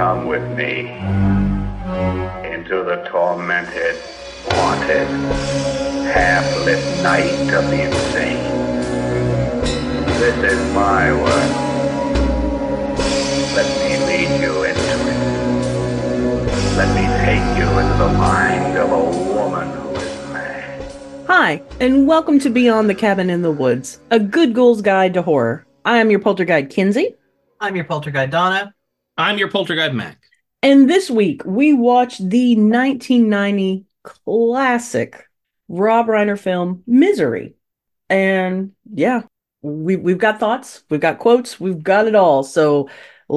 Come with me into the tormented, haunted, half-lit night of the insane. This is my world. Let me lead you into it. Let me take you into the mind of a woman who is mad. Hi, and welcome to Beyond the Cabin in the Woods, a good ghoul's guide to horror. I am your poltergeist, Kinsey, I'm your poltergeist, Donna. I'm your poltergeist, Mac. and this week we watched the 1990 classic Rob Reiner film, Misery. And yeah, we've got thoughts, we've got quotes, we've got it all. So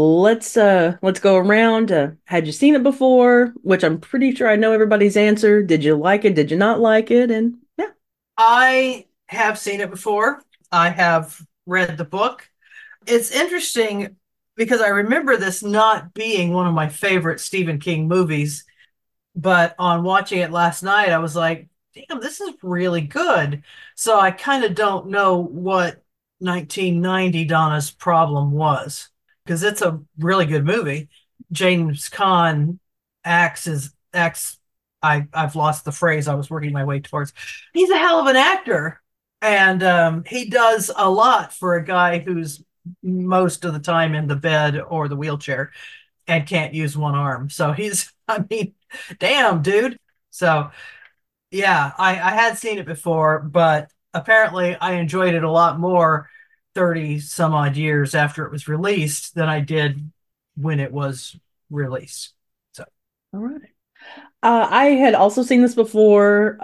let's go around. Had you seen it before? Which I'm pretty sure I know everybody's answer. Did you like it? Did you not like it? And yeah. I have seen it before. I have read the book. It's interesting because I remember this not being one of my favorite Stephen King movies, but on watching it last night, I was like, damn, this is really good. So I kind of don't know what 1990 Donna's problem was because it's a really good movie. James Caan acts. I've lost the phrase I was working my way towards. He's a hell of an actor, and he does a lot for a guy who's most of the time in the bed or the wheelchair and can't use one arm. So I mean, damn, dude. So yeah, I had seen it before, but apparently I enjoyed it a lot more 30 some odd years after it was released than I did when it was released. So, All right. I had also seen this before.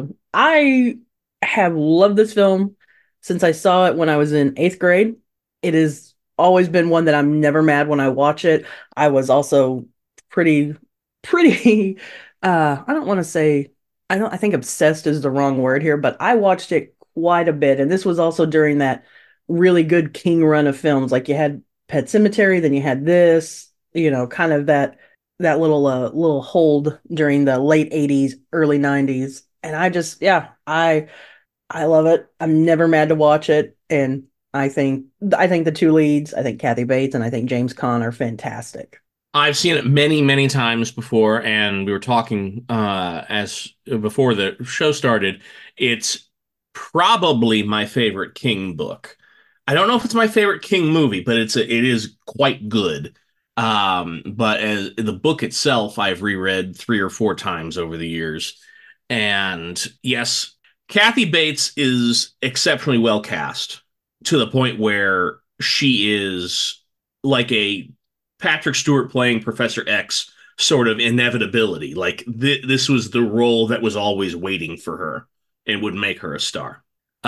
I have loved this film since I saw it when I was in eighth grade. It has always been one that I'm never mad when I watch it. I was also pretty, I don't want to say, I think obsessed is the wrong word here, but I watched it quite a bit. And this was also during that really good King run of films. Like you had Pet Sematary, then you had this, kind of that little hold during the late 80s, early 90s. And I love it. I'm never mad to watch it. And I think the two leads, I think Kathy Bates and I think James Caan are fantastic. I've seen it many, many times before, and we were talking as before the show started. It's probably my favorite King book. I don't know if it's my favorite King movie, but it is quite good. But as the book itself, I've reread 3 or 4 times over the years. And yes, Kathy Bates is exceptionally well cast to the point where she is like a Patrick Stewart playing Professor X sort of inevitability. Like this was the role that was always waiting for her and would make her a star.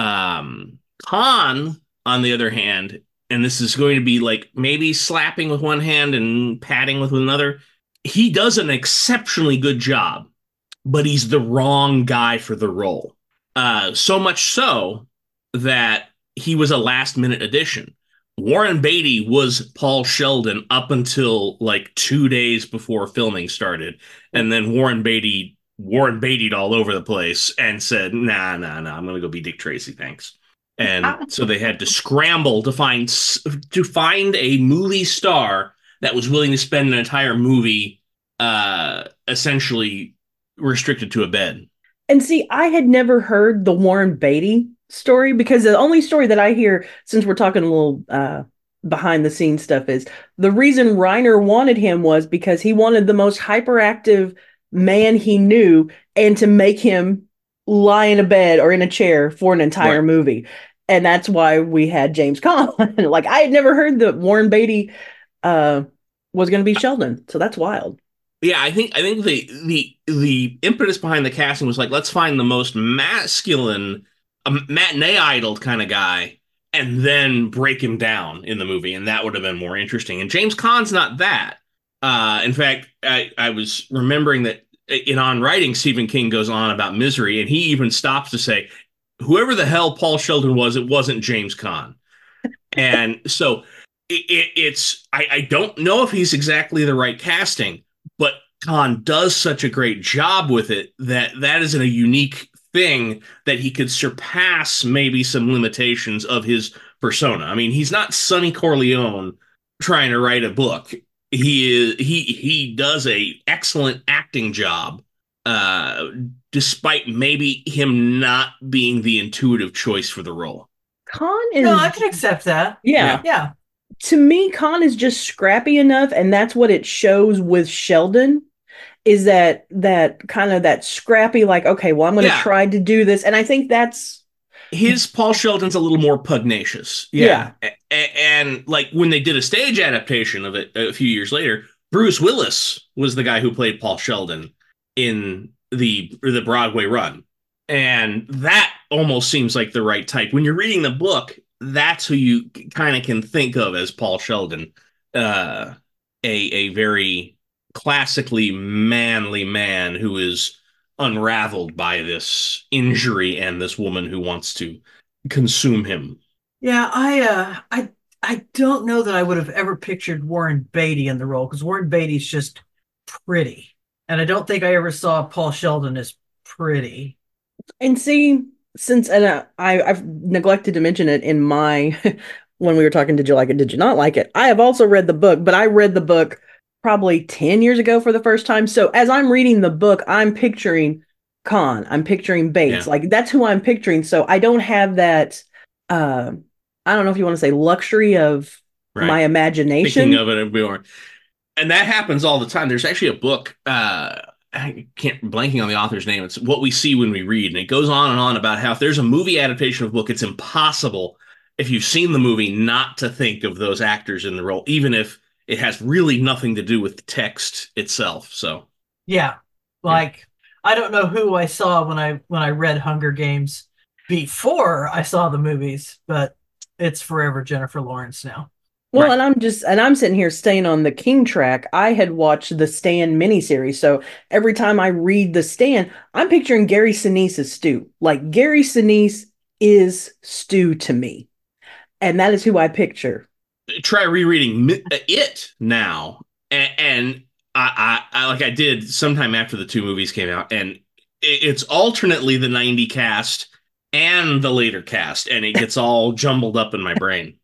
Khan, on the other hand, and this is going to be like maybe slapping with one hand and patting with another. He does an exceptionally good job, but he's the wrong guy for the role. So much so that he was a last minute addition. Warren Beatty was Paul Sheldon up until like 2 days before filming started, and then Warren Beatty'd all over the place and said, "Nah, nah, nah, I'm gonna go be Dick Tracy, thanks." And so they had to scramble to find a movie star that was willing to spend an entire movie essentially restricted to a bed. And see, I had never heard the Warren Beatty story because the only story that I hear, since we're talking a little behind the scenes stuff, is the reason Reiner wanted him was because he wanted the most hyperactive man he knew and to make him lie in a bed or in a chair for an entire Right. movie. And that's why we had James Caan. Like I had never heard that Warren Beatty uh, was going to be Sheldon. So that's wild. Yeah, I think the impetus behind the casting was like, let's find the most masculine, matinee idol kind of guy, and then break him down in the movie, and that would have been more interesting. And James Caan's not that. In fact, I was remembering that in On Writing, Stephen King goes on about Misery, and he even stops to say, whoever the hell Paul Sheldon was, it wasn't James Caan. And so I don't know if he's exactly the right casting, but Khan does such a great job with it that is a unique thing that he could surpass maybe some limitations of his persona. I mean, he's not Sonny Corleone trying to write a book. he does a excellent acting job, uh, despite maybe him not being the intuitive choice for the role. Khan No, I is, can accept that. yeah. Yeah. Yeah. To me, Khan is just scrappy enough, and that's what it shows with Sheldon. Is that kind of that scrappy, like, okay, well, I'm going to Yeah. try to do this, and I think that's His Paul Sheldon's a little more pugnacious. yeah, Yeah. And like when they did a stage adaptation of it a few years later, Bruce Willis was the guy who played Paul Sheldon in the Broadway run. And that almost seems like the right type. When you're reading the book, that's who you kind of can think of as Paul Sheldon. Uh a very classically manly man who is unraveled by this injury and this woman who wants to consume him. Yeah, I don't know that I would have ever pictured Warren Beatty in the role because Warren Beatty's just pretty. And I don't think I ever saw Paul Sheldon as pretty. and see, since and I've neglected to mention it in my when we were talking, did you like it? Did you not like it? I have also read the book, but I read the book probably 10 years ago for the first time. So as I'm reading the book, I'm picturing Khan, I'm picturing Bates, Yeah, like that's who I'm picturing. So I don't have that. Uh, I don't know if you want to say luxury of my right. Thinking imagination. of it and more. And that happens all the time. There's actually a book, I can't blanking on the author's name. It's What We See When We Read, and it goes on and on about how if there's a movie adaptation of a book, it's impossible if you've seen the movie not to think of those actors in the role, even if it has really nothing to do with the text itself. So Yeah. yeah. Like I don't know who I saw when I read Hunger Games before I saw the movies, but it's forever Jennifer Lawrence now. Well, Right. and I'm sitting here staying on the King track. I had watched the Stan miniseries, so every time I read the Stan, I'm picturing Gary Sinise as Stu. Like Gary Sinise is Stu to me, and that is who I picture. Try rereading it now, and I like I did sometime after the two movies came out, and it's alternately the '90 cast and the later cast, and it gets all jumbled up in my brain.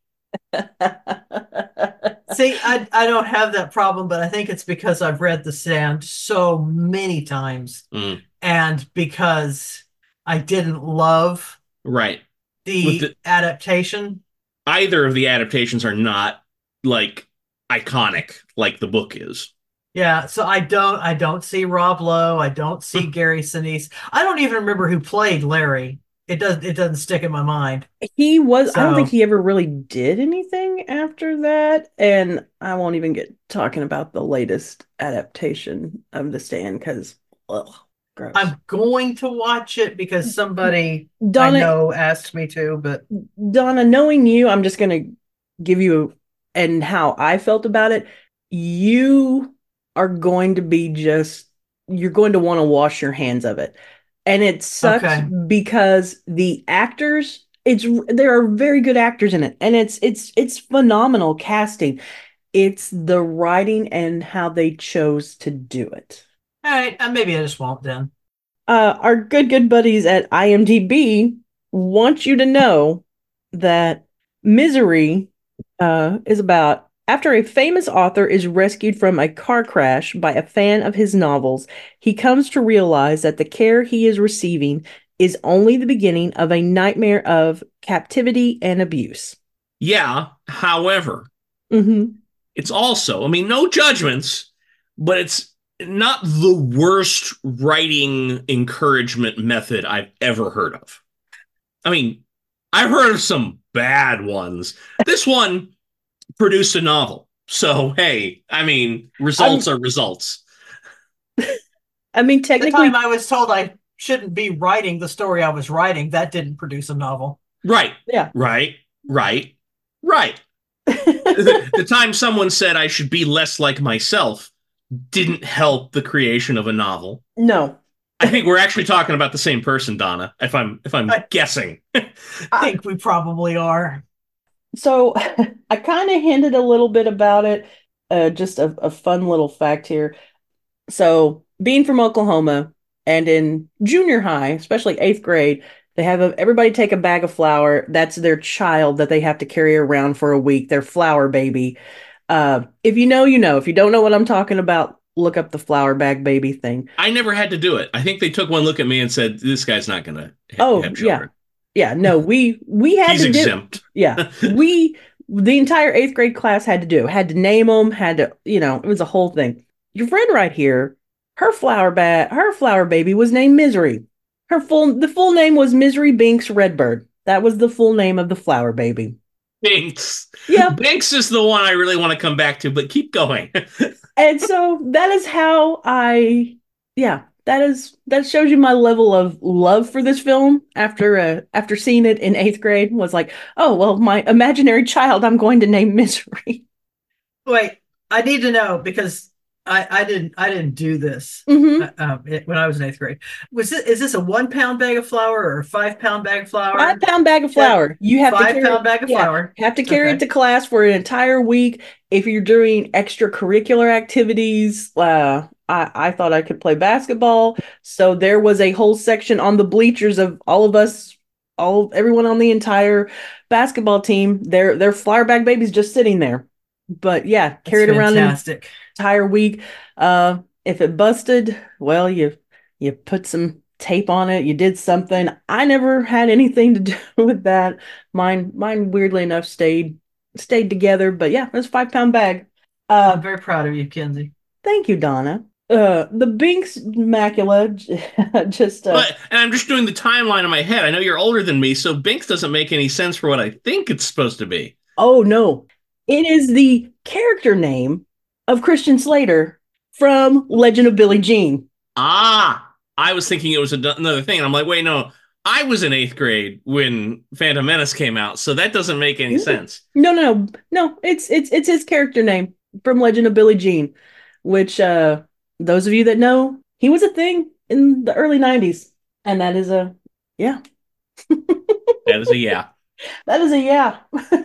See, I don't have that problem, but I think it's because I've read The Stand so many times Mm, and because I didn't love right. With the the adaptation. Either of the adaptations are not like iconic like the book is. Yeah, so I don't see Rob Lowe, I don't see Gary Sinise. I don't even remember who played Larry. It doesn't stick in my mind. I don't think So he ever really did anything after that. And I won't even get talking about the latest adaptation of The Stand because, ugh, gross. I'm going to watch it because somebody I Donna, know asked me to, but Donna, knowing you, I'm just going to give you and how I felt about it. You are going to be just, you're going to want to wash your hands of it. And it sucks okay. because the actors, there are very good actors in it, and it's phenomenal casting. It's the writing and how they chose to do it. All right, maybe I just won't then. Our good buddies at IMDb want you to know that Misery is about after a famous author is rescued from a car crash by a fan of his novels, he comes to realize that the care he is receiving is only the beginning of a nightmare of captivity and abuse. Yeah, however, Hmm. it's also, I mean, no judgments, but it's not the worst writing encouragement method I've ever heard of. I mean, I've heard of some bad ones. This one produced a novel. So, hey, I mean, results I'm, are results. I mean, The time technically, I was told I shouldn't be writing the story I was writing, that didn't produce a novel. Right, yeah. right, right, right. The time someone said I should be less like myself didn't help the creation of a novel. No. I think we're actually talking about the same person, Donna, if I'm I guessing. I, think we probably are. so I kind of hinted a little bit about it. Just a fun little fact here. So, being from Oklahoma and in junior high, especially eighth grade, they have everybody take a bag of flour. That's their child that they have to carry around for a week, their flour baby. If you know, you know. If you don't know what I'm talking about, look up the flower bag baby thing. I never had to do it. I think they took one look at me and said, "This guy's not going to Oh have yeah, children. yeah. No, we had He's to do. exempt." Yeah, we the entire eighth grade class had to do. Had to name them. Had to, it was a whole thing. Your friend right here, her flower baby was named Misery. The full name was Misery Binks Redbird. That was the full name of the flower baby. Binks. Yeah. Binks is the one I really want to come back to, but keep going. And so that is how that shows you my level of love for this film after seeing it in eighth grade was like, oh, well, my imaginary child, I'm going to name Misery. Wait, I need to know because I didn't do this Hmm. when I was in eighth grade. Is this a 1 pound bag of flour or a 5 pound bag of flour? 5 pound bag of flour. You have to 5 pound bag of flour. have to carry it Okay. to class for an entire week. If you're doing extracurricular activities, I thought I could play basketball. So there was a whole section on the bleachers of all of us, everyone on the entire basketball team. Their flour bag babies just sitting there. But yeah, That's carried around an fantastic. entire week. If it busted, well, you put some tape on it, you did something. I never had anything to do with that. Mine weirdly enough stayed together, but yeah, it was a 5 pound bag. I'm very proud of you, Kenzie. Thank you, Donna. The Binks macula just And I'm just doing the timeline in my head. I know you're older than me, so Binks doesn't make any sense for what I think it's supposed to be. oh no. It is the character name of Christian Slater from Legend of Billie Jean. Ah, I was thinking it was another thing. And I'm like, wait, no, I was in eighth grade when Phantom Menace came out, so that doesn't make any sense. No. It's his character name from Legend of Billie Jean, which those of you that know, he was a thing in the early '90s, and that is a yeah, That is a yeah. that is a yeah.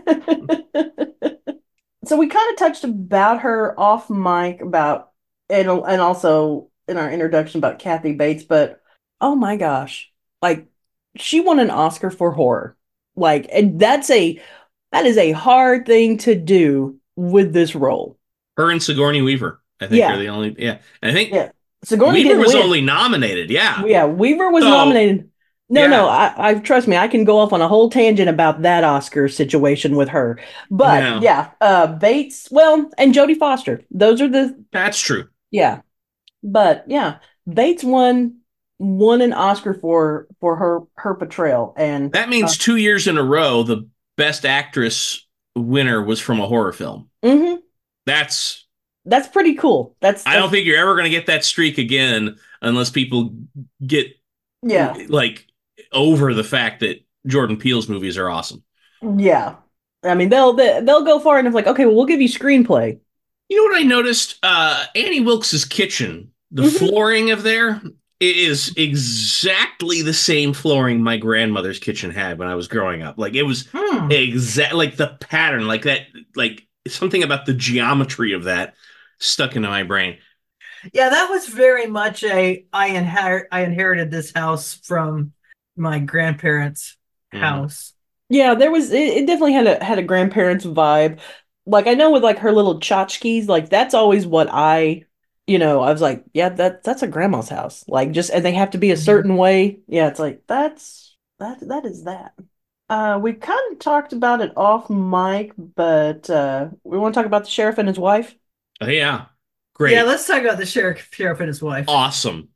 So we kind of touched about her off mic about and also in our introduction about Kathy Bates, but oh my gosh, like she won an Oscar for horror, like and that is a hard thing to do with this role. Her and Sigourney Weaver, I think, are Yeah, the only. Yeah, and I think yeah. Sigourney Weaver didn't was win. only nominated. Yeah. Yeah, Weaver was So nominated. No, yeah, I trust me, I can go off on a whole tangent about that Oscar situation with her. But yeah, yeah, Bates, well, and Jodie Foster. Those are the that's true. yeah. But yeah, Bates won an Oscar for her portrayal, and That means 2 years in a row, the Best Actress winner was from a horror film. mhm, That's. that's pretty cool. I don't think you're ever going to get that streak again unless people get yeah, like over the fact that Jordan Peele's movies are awesome. yeah. I mean, they'll go far enough. Like, okay, well, we'll give you screenplay. You know what I noticed? Annie Wilkes's kitchen, the Hmm. flooring of there is exactly the same flooring my grandmother's kitchen had when I was growing up. Like it was Hmm. exact, like the pattern, like that, like something about the geometry of that stuck into my brain. Yeah, that was very much I inherited this house from my grandparents' Mhm. house. Yeah, it definitely had a grandparents vibe. Like I know with like her little tchotchkes, like that's always what I was like, yeah, that's a grandma's house. Like just and they have to be a Mhm. certain way. Yeah, it's like that is that. We kind of talked about it off mic, but we want to talk about the sheriff and his wife. Oh, yeah, Yeah, great, let's talk about the sheriff and his wife. awesome.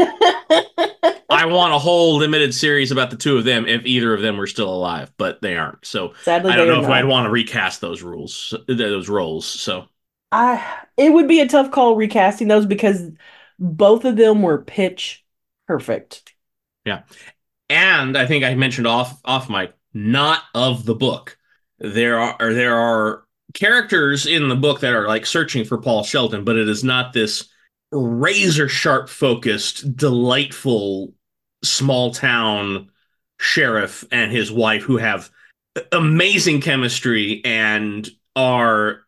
I want a whole limited series about the two of them if either of them were still alive, but they aren't. So Sadly, I don't they are know if I'd not. want to recast those roles. So It would be a tough call recasting those because both of them were pitch perfect. yeah, and I think I mentioned off mic, not of the book. There are characters in the book that are like searching for Paul Shelton, but it is not this razor sharp focused, delightful small town sheriff and his wife who have amazing chemistry and are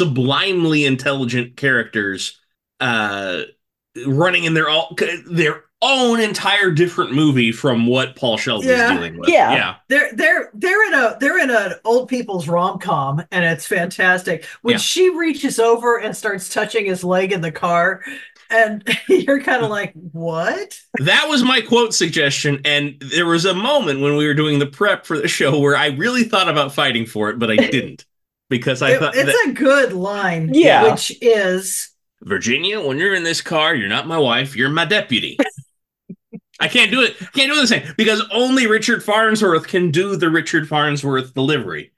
sublimely intelligent characters uh running in their own entire different movie from what Paul Sheldon's Yeah. dealing with. Yeah. They're in an old people's rom-com, and it's fantastic. When Yeah. she reaches over and starts touching his leg in the car, and you're kind of like, what? That was my quote suggestion, and there was a moment when we were doing the prep for the show where I really thought about fighting for it, but I didn't because I thought It's that a good line, Yeah. which is, Virginia, when you're in this car, you're not my wife, you're my deputy. I can't do it. Can't do the same because only Richard Farnsworth can do the Richard Farnsworth delivery.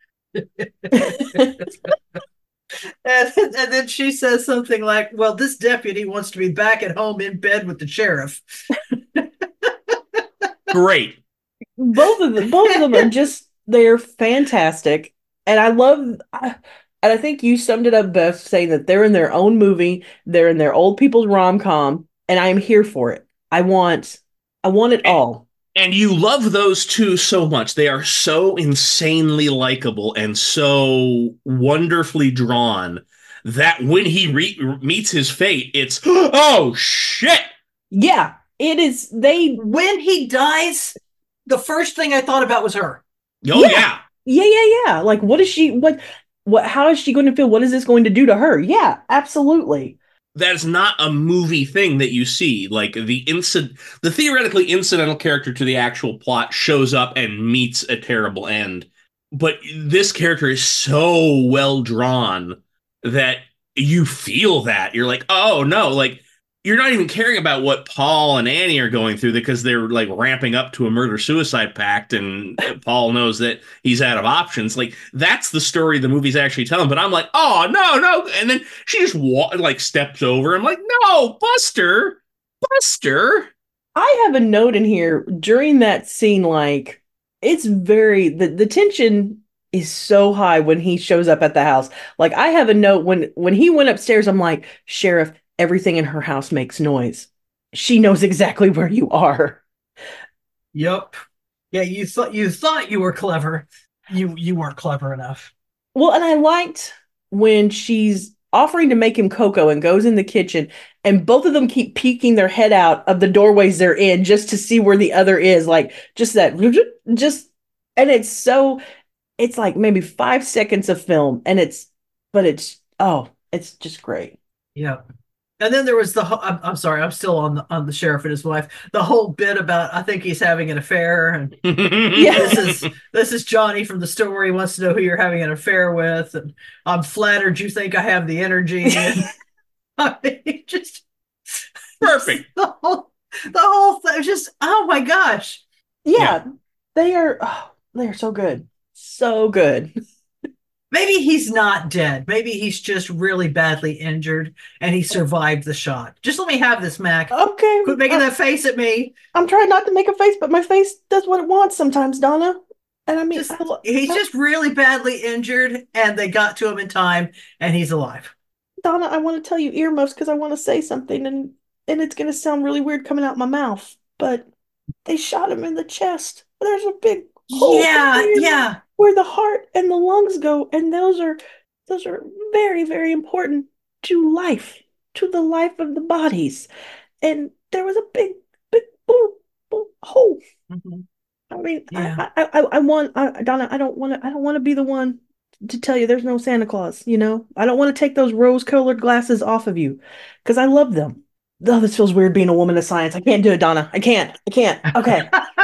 and then she says something like, well, this deputy wants to be back at home in bed with the sheriff. Great. Both of them are just, they're fantastic. And and I think you summed it up best saying that they're in their own movie, they're in their old people's rom-com, and I'm here for it. I want it all. And you love those two so much. They are so insanely likable and so wonderfully drawn that when he meets his fate, it's, oh, shit. Yeah, it is. When he dies, the first thing I thought about was her. Oh, yeah. Yeah. Like, how is she going to feel? What is this going to do to her? Yeah, absolutely. That is not a movie thing that you see. Like the theoretically incidental character to the actual plot shows up and meets a terrible end. But this character is so well drawn that you feel that. You're like, oh no, like you're not even caring about what Paul and Annie are going through because they're like ramping up to a murder-suicide pact and Paul knows that he's out of options. Like that's the story the movie's actually telling. But I'm like, oh no. And then she just steps over. I'm like, no, Buster. I have a note in here during that scene, like it's the tension is so high when he shows up at the house. Like I have a note when he went upstairs, I'm like, Sheriff, everything in her house makes noise. She knows exactly where you are. Yep. Yeah, you thought you were clever. You weren't clever enough. Well, and I liked when she's offering to make him cocoa and goes in the kitchen and both of them keep peeking their head out of the doorways they're in just to see where the other is. Like just that and it's like maybe 5 seconds of film and it's just great. Yeah. And then there was I'm sorry, I'm still on the sheriff and his wife. The whole bit about I think he's having an affair, and Yeah. this is Johnny from the store. He wants to know who you're having an affair with, and I'm flattered you think I have the energy. And, I mean, just Perfect. the whole thing. Just oh my gosh. Yeah. They are so good. So good. Maybe he's not dead. Maybe he's just really badly injured and he survived the shot. Just let me have this, Mac. Okay. Quit making that face at me. I'm trying not to make a face, but my face does what it wants sometimes, Donna. And I mean, He's just really badly injured and they got to him in time and he's alive. Donna, I want to tell you earmuffs because I want to say something and it's going to sound really weird coming out my mouth, but they shot him in the chest. There's a big hole where the heart and the lungs go, and those are very, very important to the life of the bodies. And there was a big boom, hole. Mm-hmm. I mean, I want Donna. I don't want to be the one to tell you there's no Santa Claus. You know, I don't want to take those rose-colored glasses off of you because I love them. Oh, this feels weird being a woman of science. I can't do it, Donna. I can't. Okay.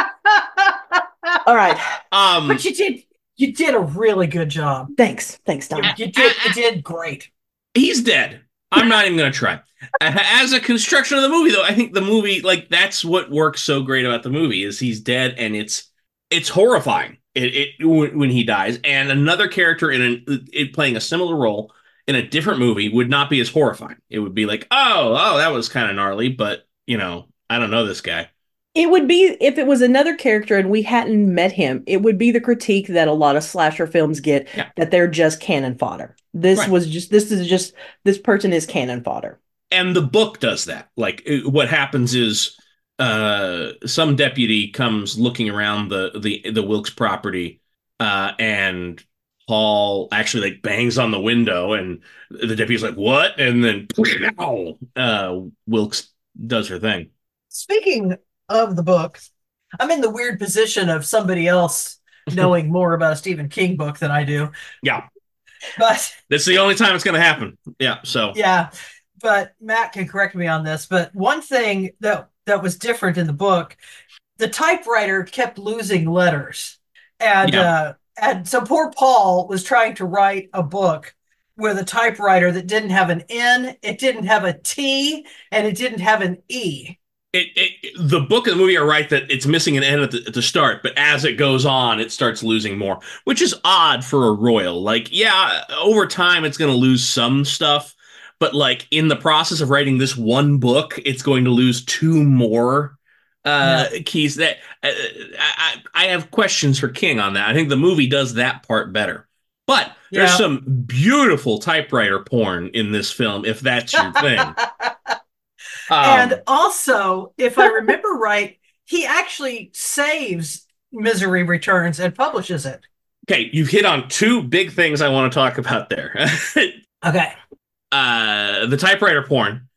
All right. But you did a really good job. Thanks, Donna. You did great. He's dead. I'm not even going to try. As a construction of the movie, though, I think the movie, like, that's what works so great about the movie is he's dead and it's horrifying when he dies. And another character playing a similar role in a different movie would not be as horrifying. It would be like, oh, that was kind of gnarly, but, I don't know this guy. It would be, if it was another character and we hadn't met him, it would be the critique that a lot of slasher films get, that they're just cannon fodder. This person is cannon fodder. And the book does that. Like, what happens is some deputy comes looking around the Wilkes property, and Paul actually like bangs on the window, and the deputy's like, "What?" And then Wilkes does her thing. Speaking of the book, I'm in the weird position of somebody else knowing more about a Stephen King book than I do. Yeah, But that's the only time it's going to happen. Yeah, so yeah, but Matt can correct me on this. But one thing that was different in the book, the typewriter kept losing letters, yeah. and so poor Paul was trying to write a book with a typewriter that didn't have an N, it didn't have a T, and it didn't have an E. The book and the movie are right that it's missing an N at the start, but as it goes on, it starts losing more, which is odd for a royal. Like, yeah, over time it's going to lose some stuff, but like in the process of writing this one book, it's going to lose two more Yeah. keys. That I have questions for King on that. I think the movie does that part better. But there's Yeah. some beautiful typewriter porn in this film, if that's your thing. And also, if I remember right, he actually saves Misery Returns and publishes it. Okay, you've hit on two big things I want to talk about there. Okay. The typewriter porn.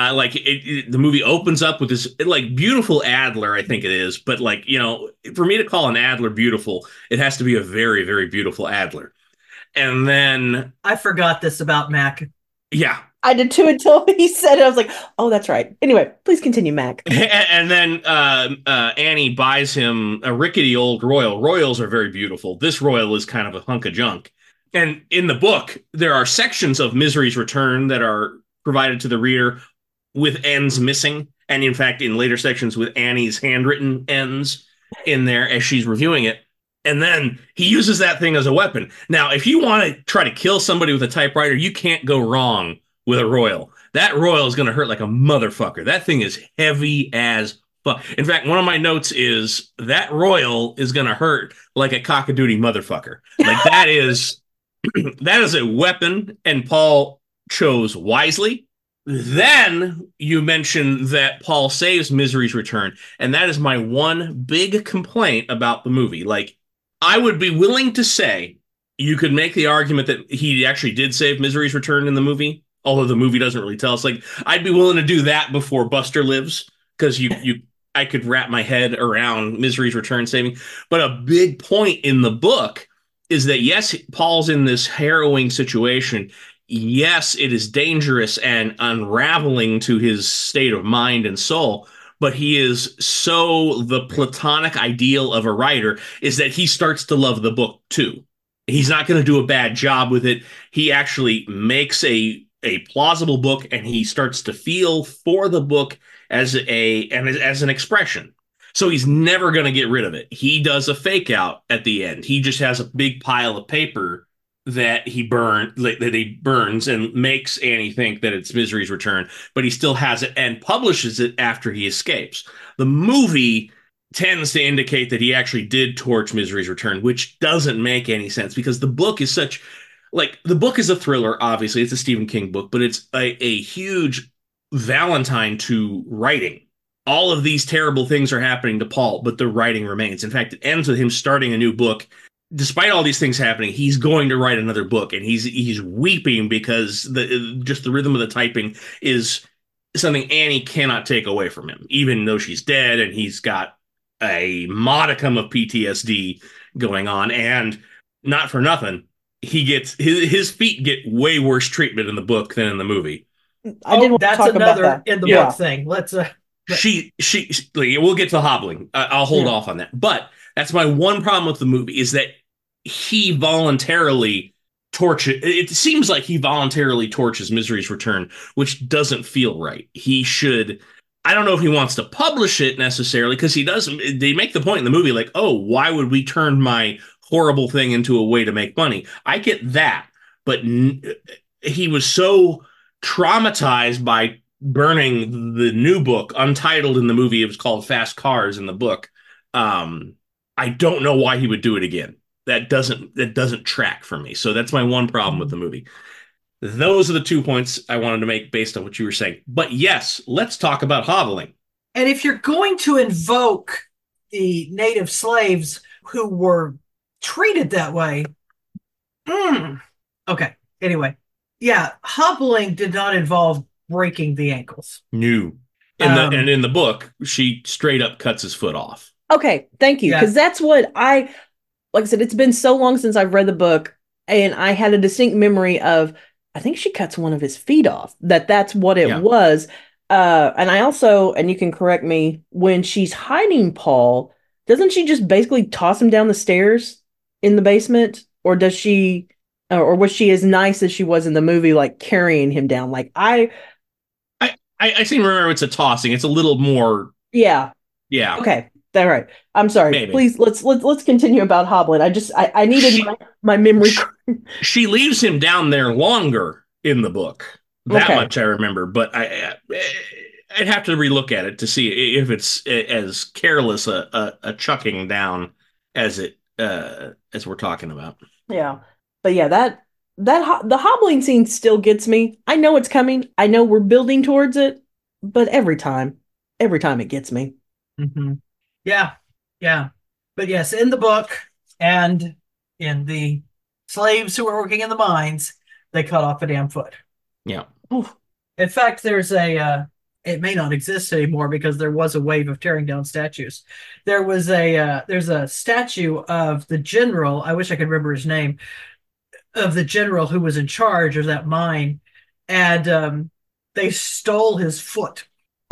The movie opens up with this like beautiful Adler, I think it is, but like, you know, for me to call an Adler beautiful, it has to be a very, very beautiful Adler. And then, I forgot this about Mac. yeah. I did too until he said it. I was like, oh, that's right. Anyway, please continue, Mac. And then Annie buys him a rickety old royal. Royals are very beautiful. This royal is kind of a hunk of junk. And in the book, there are sections of Misery's Return that are provided to the reader with ends missing. And in fact, in later sections with Annie's handwritten ends in there as she's reviewing it. And then he uses that thing as a weapon. Now, if you want to try to kill somebody with a typewriter, you can't go wrong with a royal. That royal is going to hurt like a motherfucker. That thing is heavy as fuck. In fact, one of my notes is that royal is going to hurt like a cockadoodie motherfucker. Like that is that is a weapon, and Paul chose wisely. Then you mentioned that Paul saves Misery's Return, and that is my one big complaint about the movie. Like, I would be willing to say you could make the argument that he actually did save Misery's Return in the movie, although the movie doesn't really tell us. Like, I'd be willing to do that before Buster Lives, because I could wrap my head around Misery's Return saving. But a big point in the book is that yes, Paul's in this harrowing situation. Yes, it is dangerous and unraveling to his state of mind and soul, but he is so the platonic ideal of a writer is that he starts to love the book too. He's not going to do a bad job with it. He actually makes a plausible book, and he starts to feel for the book as an expression. So he's never going to get rid of it. He does a fake out at the end. He just has a big pile of paper that he burns and makes Annie think that it's Misery's Return, but he still has it and publishes it after he escapes. The movie tends to indicate that he actually did torch Misery's Return, which doesn't make any sense because the book is such like the book is a thriller. Obviously, it's a Stephen King book, but it's a huge Valentine to writing. All of these terrible things are happening to Paul, but the writing remains. In fact, it ends with him starting a new book. Despite all these things happening, he's going to write another book, and he's weeping because the rhythm of the typing is something Annie cannot take away from him, even though she's dead and he's got a modicum of PTSD going on. And not for nothing, he gets his feet get way worse treatment in the book than in the movie. I did want to That's talk about another that. in the Yeah. book thing. Let's We'll get to the hobbling. I'll hold off on that. But that's my one problem with the movie is that he voluntarily torches. It seems like he voluntarily torches Misery's Return, which doesn't feel right. He should. I don't know if he wants to publish it necessarily because he doesn't. They make the point in the movie like, oh, why would we turn my horrible thing into a way to make money? I get that, but he was so traumatized by burning the new book, untitled in the movie. It was called Fast Cars in the book. I don't know why he would do it again. That doesn't track for me. So that's my one problem with the movie. Those are the 2 points I wanted to make based on what you were saying. But yes, let's talk about hobbling. And if you're going to invoke the native slaves who were treated that way, okay. Anyway, yeah, hobbling did not involve breaking the ankles. No. And in the book, she straight up cuts his foot off. Okay, thank you. Yeah. Because that's what like I said, it's been so long since I've read the book, and I had a distinct memory of, I think she cuts one of his feet off, that's what it Yeah. was. And I also, and you can correct me, when she's hiding Paul, doesn't she just basically toss him down the stairs in the basement? Or does she, or was she as nice as she was in the movie, like carrying him down? Like I seem to remember it's a tossing. It's a little more, yeah. yeah. Okay. All right. I'm sorry. Maybe. Please let's continue about Hoblin. I needed my memory. She leaves him down there longer in the book. That Okay. much I remember, but I'd have to relook at it to see if it's as careless a chucking down as we're talking about. Yeah. But yeah, the hobbling scene still gets me. I know it's coming. I know we're building towards it, but every time it gets me. Mhm. Yeah, yeah. But yes, in the book and in the slaves who were working in the mines, they cut off a damn foot. Yeah. Oof. In fact, it may not exist anymore because there was a wave of tearing down statues. There's a statue of the general, I wish I could remember his name, of the general who was in charge of that mine, and they stole his foot.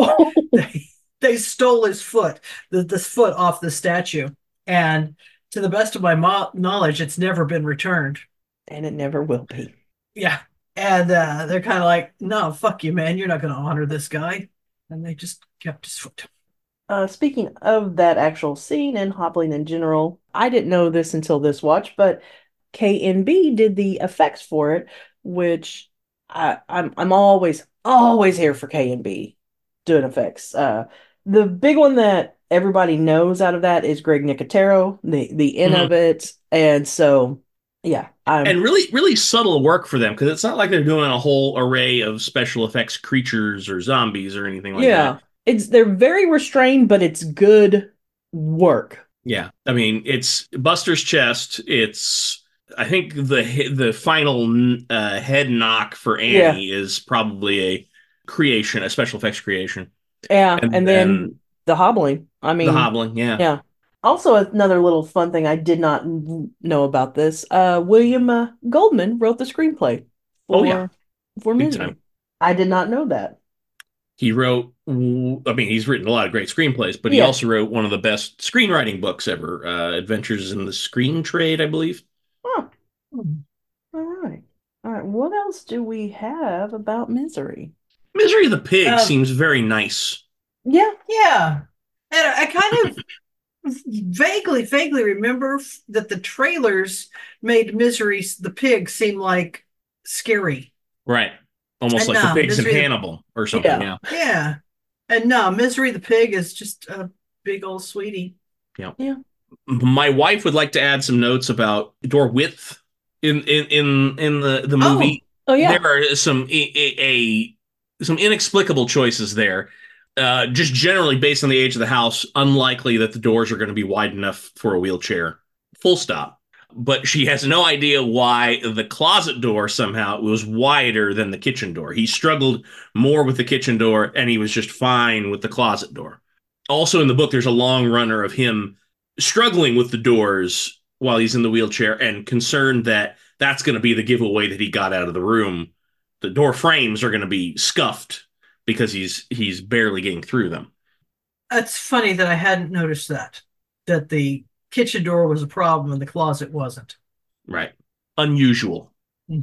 They stole his foot, this foot off the statue. And to the best of my knowledge, it's never been returned. And it never will be. Yeah. And they're kind of like, no, fuck you, man. You're not going to honor this guy. And they just kept his foot. Speaking of that actual scene and hobbling in general, I didn't know this until this watch, but KNB did the effects for it, which I'm always here for KNB doing effects. The big one that everybody knows out of that is Greg Nicotero, the end of it, and so yeah, and really subtle work for them, because it's not like they're doing a whole array of special effects creatures or zombies or anything like that. They're very restrained, but it's good work. Yeah, I mean, it's Buster's chest. It's, I think, the final head knock for Annie is probably a creation, a special effects creation. Yeah, and then the hobbling. I mean, the hobbling, yeah. Yeah. Also, another little fun thing I did not know about this. William Goldman wrote the screenplay for Big Misery. time. I did not know that. He wrote, I mean, he's written a lot of great screenplays, but he also wrote one of the best screenwriting books ever, Adventures in the Screen Trade, I believe. Huh. All right. What else do we have about Misery? Misery the Pig seems very nice. Yeah. Yeah. And I kind of vaguely remember that the trailers made Misery the Pig seem like scary. Right. Almost like the pigs in Hannibal or something. Yeah. Yeah. And no, Misery the Pig is just a big old sweetie. Yeah. My wife would like to add some notes about door width in the movie. Oh yeah. There are some inexplicable choices there. Just generally based on the age of the house, unlikely that the doors are going to be wide enough for a wheelchair. Full stop. But she has no idea why the closet door somehow was wider than the kitchen door. He struggled more with the kitchen door, and he was just fine with the closet door. Also in the book, there's a long runner of him struggling with the doors while he's in the wheelchair and concerned that that's going to be the giveaway that he got out of the room. The door frames are going to be scuffed because he's barely getting through them. It's funny that I hadn't noticed that the kitchen door was a problem and the closet wasn't. Right. Unusual.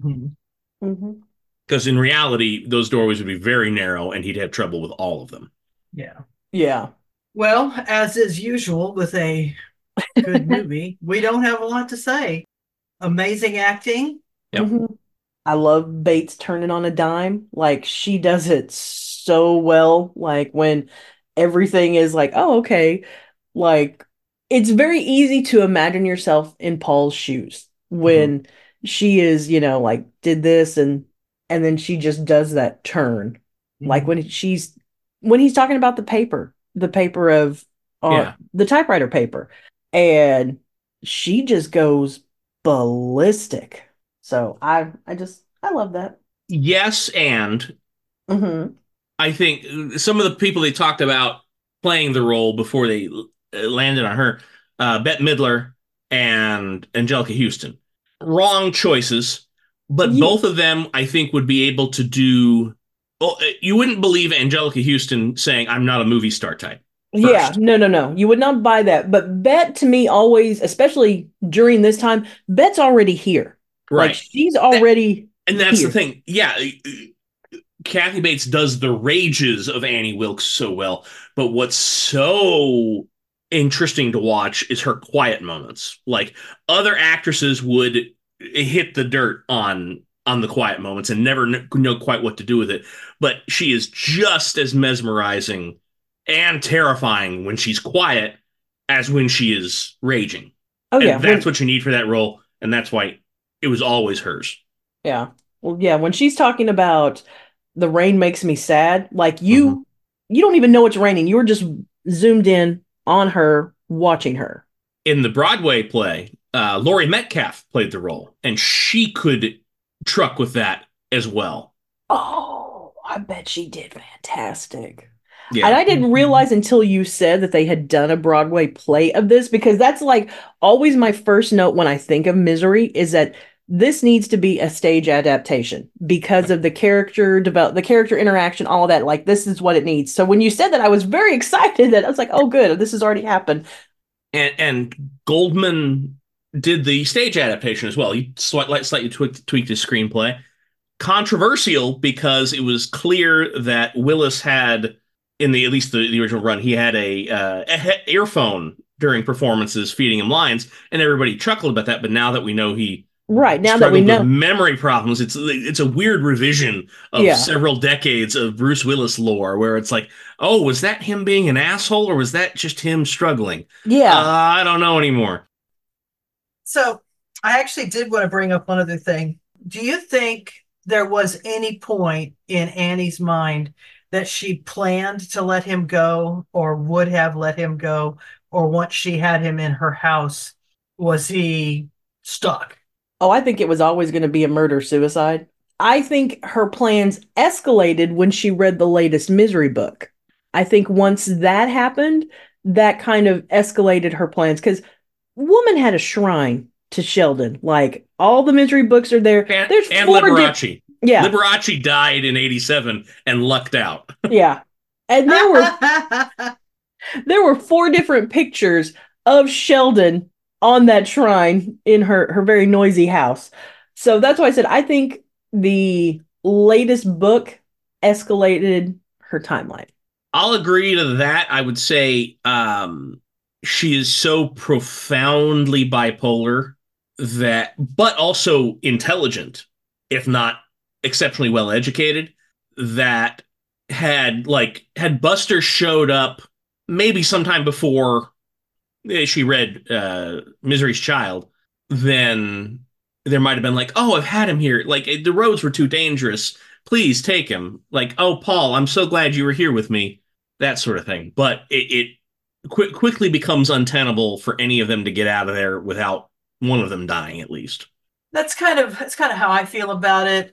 Because in reality, those doorways would be very narrow and he'd have trouble with all of them. Yeah. Yeah. Well, as is usual with a good movie, we don't have a lot to say. Amazing acting. Yep. I love Bates turning on a dime. Like, she does it so well. Like, when everything is like, oh, okay. Like, it's very easy to imagine yourself in Paul's shoes when she is, like, did this and then she just does that turn. Like when he's talking about the paper of the typewriter paper, and she just goes ballistic. So I love that. Yes, and I think some of the people they talked about playing the role before they landed on her, Bette Midler and Angelica Houston. Wrong choices, but Ye- both of them I think would be able to do. Well, you wouldn't believe Angelica Houston saying, "I'm not a movie star" type. Yeah, First, no. You would not buy that. But Bet to me always, especially during this time, Bet's already here. Like right? she's That, already and that's the here. thing. Yeah, Kathy Bates does the rages of Annie Wilkes so well, but what's so interesting to watch is her quiet moments. Like other actresses would hit the dirt on the quiet moments and never know quite what to do with it, but she is just as mesmerizing and terrifying when she's quiet as when she is raging. Oh yeah, And that's what you need for that role, and that's why it was always hers. yeah. Well, yeah, when she's talking about the rain makes me sad, like Mhm. you don't even know it's raining. You're just zoomed in on her, watching her. In the Broadway play, Laurie Metcalf played the role, and she could truck with that as well. Oh, I bet she did fantastic. And Yeah. I didn't realize until you said that they had done a Broadway play of this because that's like always my first note when I think of Misery is that this needs to be a stage adaptation because of the character interaction, all that. Like this is what it needs. So when you said that, I was very excited that I was like, oh, good, this has already happened. And Goldman did the stage adaptation as well. He slightly tweaked his screenplay. Controversial because it was clear that Willis had, in the at least the original run, he had a earphone during performances feeding him lines, and everybody chuckled about that. But now that we know he Right now that we struggled with know, memory problems, it's a weird revision of yeah, several decades of Bruce Willis lore, where it's like, oh, was that him being an asshole, or was that just him struggling? yeah. I don't know anymore. So I actually did want to bring up one other thing. Do you think there was any point in Annie's mind that she planned to let him go or would have let him go? Or once she had him in her house, was he stuck? Oh, I think it was always going to be a murder suicide. I think her plans escalated when she read the latest Misery book. I think once that happened, that kind of escalated her plans because woman had a shrine to Sheldon. Like all the Misery books are there. There's And four different, Liberace. yeah, Liberace died in '87 and lucked out. yeah, and there were four different pictures of Sheldon on that shrine in her very noisy house. So that's why I said I think the latest book escalated her timeline. I'll agree to that. I would say she is so profoundly bipolar that, but also intelligent, if not exceptionally well educated, that had Buster showed up maybe sometime before she read Misery's Child, then there might have been like, oh, I've had him here. Like the roads were too dangerous. Please take him. Like, oh, Paul, I'm so glad you were here with me. That sort of thing. But it quickly becomes untenable for any of them to get out of there without one of them dying at least. That's kind of how I feel about it.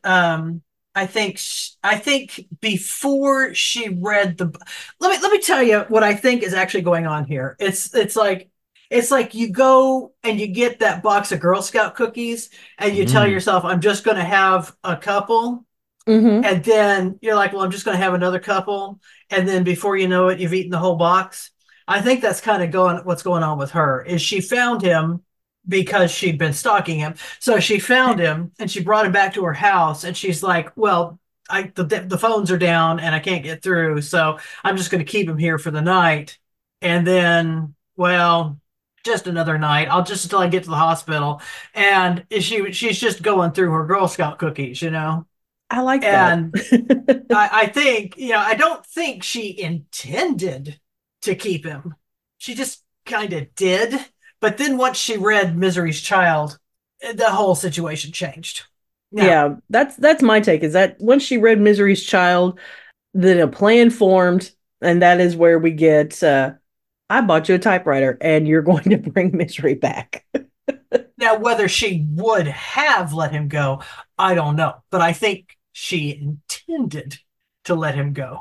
I think before she read the, let me tell you what I think is actually going on here. It's like you go and you get that box of Girl Scout cookies and you tell Mm. yourself, I'm just going to have a couple. Mm-hmm. And then you're like, well, I'm just going to have another couple. And then before you know it, you've eaten the whole box. I think that's kind of what's going on with her is she found him because she'd been stalking him. So she found him and she brought him back to her house. And she's like, well, the phones are down and I can't get through. So I'm just going to keep him here for the night. And then, well, just another night. I'll just until I get to the hospital. And she's just going through her Girl Scout cookies, you know? I like that. And I think, I don't think she intended to keep him. She just kind of did. But then once she read Misery's Child, the whole situation changed. Now, Yeah, that's my take is that once she read Misery's Child, then a plan formed, and that is where we get I bought you a typewriter and you're going to bring Misery back. now, whether she would have let him go, I don't know. But I think she intended to let him go.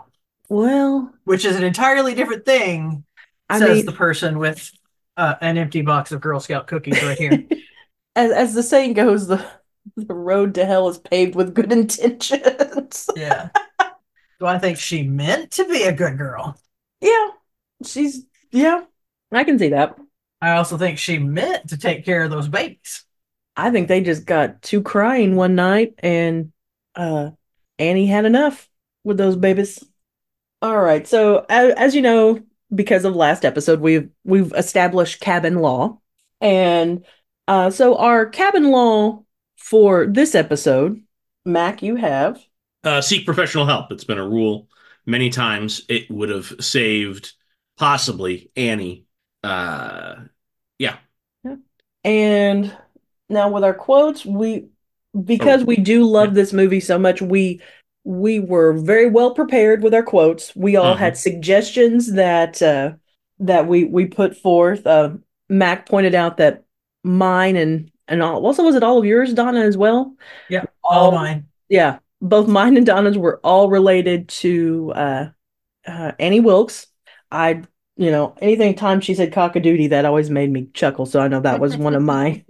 Well, which is an entirely different thing, I says the mean, person with an empty box of Girl Scout cookies right here. as the saying goes, the road to hell is paved with good intentions. Yeah. Do I think she meant to be a good girl? Yeah, she's yeah, I can see that. I also think she meant to take care of those babies. I think they just got too crying one night, and uh Annie had enough with those babies. All right, so as you know, because of last episode, we've established cabin law, and so our cabin law for this episode, Mac, you have. Seek professional help. It's been a rule many times. It would have saved possibly Annie. Yeah. Yeah. And now with our quotes, Oh, because we do yeah. love this movie so much, we were very well prepared with our quotes. We all Uh-huh. had suggestions that we put forth. Mac pointed out that mine and also was it all of yours, Donna, as well? Yep, all All mine. yeah, both mine and Donna's were all related to Annie Wilkes. I anything time she said cockadoodie, that always made me chuckle. So I know that was one of my.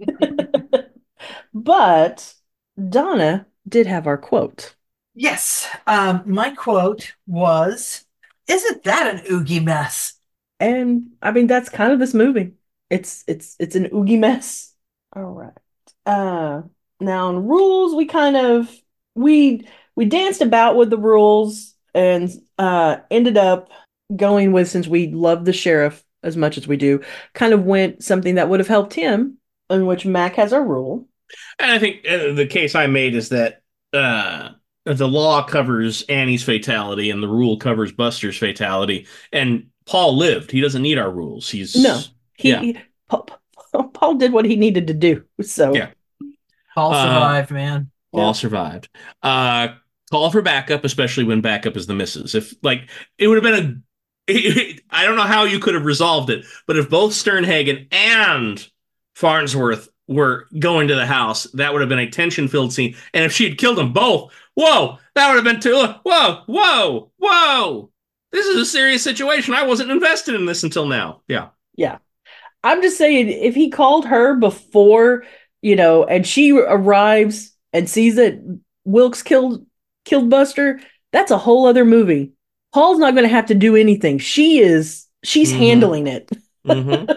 But Donna did have our quote. Yes, my quote was, "Isn't that an oogie mess?" And I mean that's kind of this movie. It's an oogie mess. All right. Uh Now in rules we kind of we we danced about with the rules and ended up going with, since we love the sheriff as much as we do, kind of went something that would have helped him, in which Mac has our rule. And I think the case I made is that uh, the law covers Annie's fatality and the rule covers Buster's fatality. And Paul lived. He doesn't need our rules. No, He's, yeah, he Paul did what he needed to do. So yeah. Paul Uh, survived, man. All yeah. survived. Call for backup, especially when backup is the missus. If like it would have been a, I don't know how you could have resolved it, but if both Sternhagen and Farnsworth were going to the house, that would have been a tension-filled scene. And if she had killed them both, whoa, that would have been too. Whoa, whoa, whoa! This is a serious situation. I wasn't invested in this until now. Yeah. Yeah. I'm just saying, if he called her before, and she arrives and sees that Wilkes killed Buster, that's a whole other movie. Paul's not going to have to do anything. She's Mm-hmm. handling it. Mm-hmm.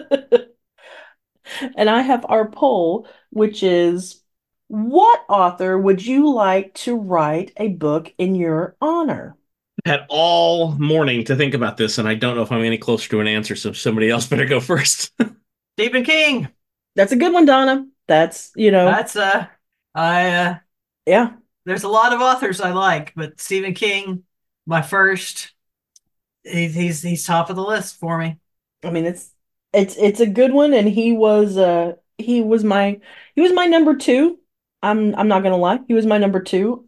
And I have our poll, which is, what author would you like to write a book in your honor? Had all morning to think about this, and I don't know if I'm any closer to an answer, so somebody else better go first. Stephen King. That's a good one, Donna. That's, That's I yeah. there's a lot of authors I like, but Stephen King, my first. He's top of the list for me. I mean, it's a good one, and he was my number two. I'm not gonna lie, he was my number two.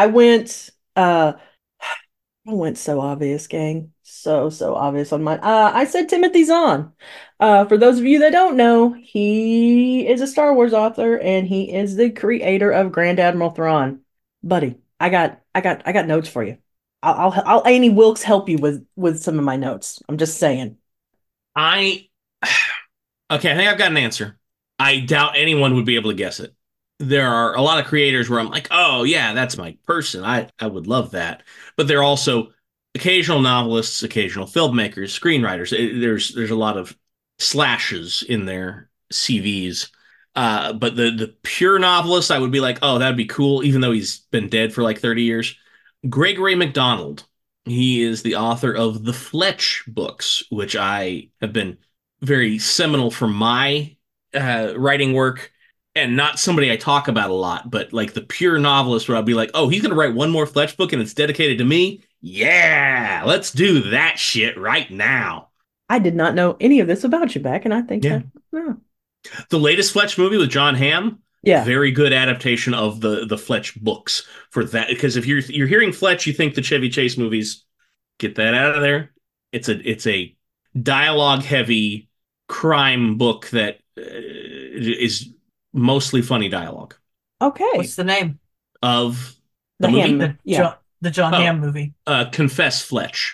I went so obvious, gang. So obvious on mine. I said Timothy Zahn. For those of you that don't know, he is a Star Wars author and he is the creator of Grand Admiral Thrawn. Buddy, I got notes for you. I'll Annie Wilkes help you with some of my notes. I'm just saying. I okay, I think I've got an answer. I doubt anyone would be able to guess it. There are a lot of creators where I'm like, oh yeah, that's my person. I would love that. But there are also occasional novelists, occasional filmmakers, screenwriters. There's a lot of slashes in their CVs. But the pure novelist, I would be like, oh, that'd be cool, even though he's been dead for like 30 years. Gregory MacDonald. He is the author of the Fletch books, which I have been very seminal for my writing work, and not somebody I talk about a lot, but like the pure novelist where I'll be like, oh, he's going to write one more Fletch book and it's dedicated to me. Yeah, let's do that shit right now. I did not know any of this about you back, and I think Yeah. that oh, The latest Fletch movie with John Hamm, yeah. very good adaptation of the Fletch books for that. Because if you're hearing Fletch, you think the Chevy Chase movies. Get that out of there. It's a dialogue heavy crime book that is mostly funny dialogue Okay. What's the name? of the The movie. Ham, The yeah. John Oh, Hamm movie. Confess Fletch.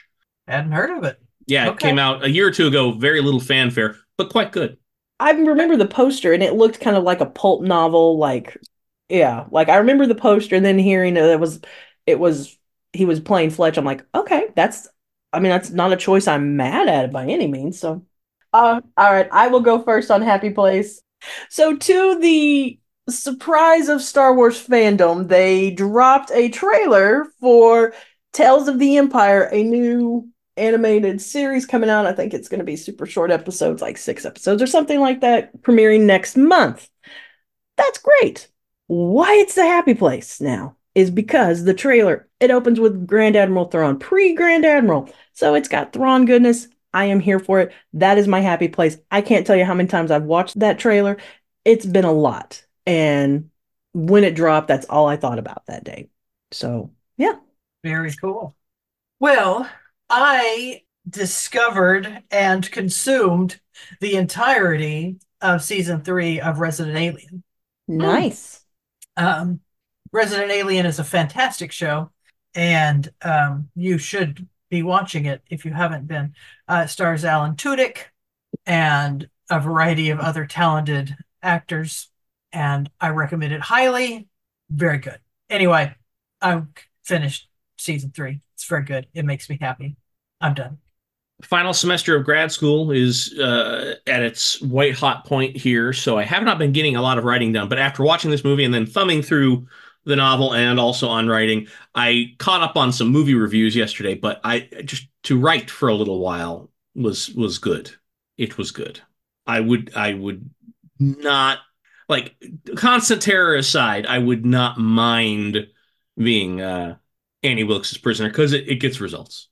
Hadn't heard of it. Yeah, it Okay. came out a year or two ago. Very little fanfare, but quite good. I remember the poster and it looked kind of like a pulp novel, like yeah, like I remember the poster and then hearing that it was he was playing Fletch. I'm like, okay, I mean that's not a choice I'm mad at by any means. So all right, I will go first on Happy Place. So to the surprise of Star Wars fandom, they dropped a trailer for Tales of the Empire, a new animated series coming out. I think it's going to be super short episodes, like 6 episodes or something like that, premiering next month. That's great. Why it's the happy place now is because the trailer, it opens with Grand Admiral Thrawn, pre-Grand Admiral. So it's got Thrawn goodness. I am here for it. That is my happy place. I can't tell you how many times I've watched that trailer. It's been a lot. And when it dropped, that's all I thought about that day. So, yeah. Very cool. Well, I discovered and consumed the entirety of season 3 of Resident Alien. Nice. Resident Alien is a fantastic show, and you should be watching it if you haven't been. It stars Alan Tudyk and a variety of other talented actors, and I recommend it highly. Very good. Anyway, I finished season 3. It's very good. It makes me happy. I'm done. Final semester of grad school is at its white hot point here, so I have not been getting a lot of writing done. But after watching this movie and then thumbing through the novel and also on writing, I caught up on some movie reviews yesterday. But I just to write for a little while was good. It was good. I would not, like, constant terror aside, I would not mind being Annie Wilkes' prisoner because it gets results.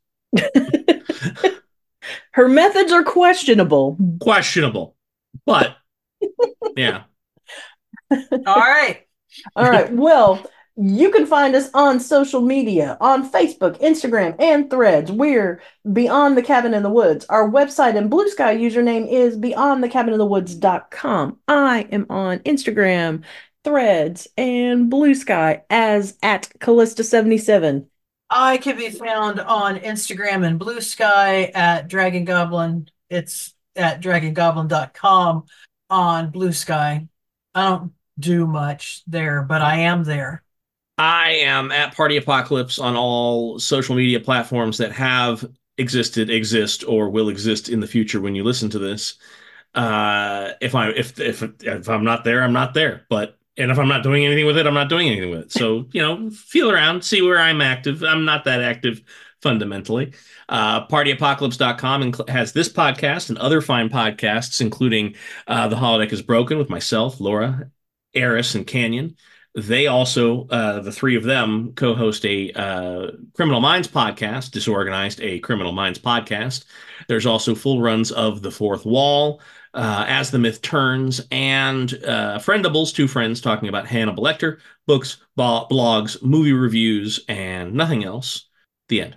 Her methods are questionable. Questionable, but yeah. All right. All right. Well, you can find us on social media on Facebook, Instagram, and Threads. We're Beyond the Cabin in the Woods. Our website and Blue Sky username is beyondthecabininthewoods.com. I am on Instagram, Threads, and Blue Sky as at Callista77. I can be found on Instagram and Blue Sky at Dragon Goblin. It's at dragongoblin.com on Blue Sky. I don't do much there, but I am there. I am at Party Apocalypse on all social media platforms that have existed, exist, or will exist in the future when you listen to this. If I'm not there, I'm not there. And if I'm not doing anything with it, I'm not doing anything with it. So, feel around, see where I'm active. I'm not that active fundamentally. Partyapocalypse.com has this podcast and other fine podcasts, including The Holodeck is Broken with myself, Laura, Eris, and Canyon. They also, the three of them, co-host a Criminal Minds podcast, Disorganized, a Criminal Minds podcast. There's also full runs of The Fourth Wall, As the Myth Turns, and Friendables, two friends talking about Hannibal Lecter, books, blogs, movie reviews, and nothing else. The end.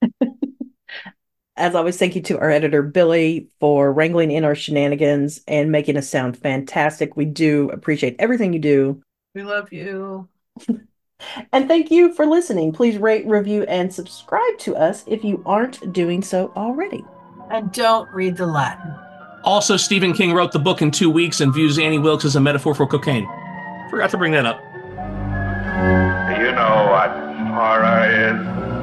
As always, thank you to our editor, Billy, for wrangling in our shenanigans and making us sound fantastic. We do appreciate everything you do. We love you. And thank you for listening. Please rate, review, and subscribe to us if you aren't doing so already. And don't read the Latin. Also, Stephen King wrote the book in 2 weeks and views Annie Wilkes as a metaphor for cocaine. Forgot to bring that up. Do you know what horror is?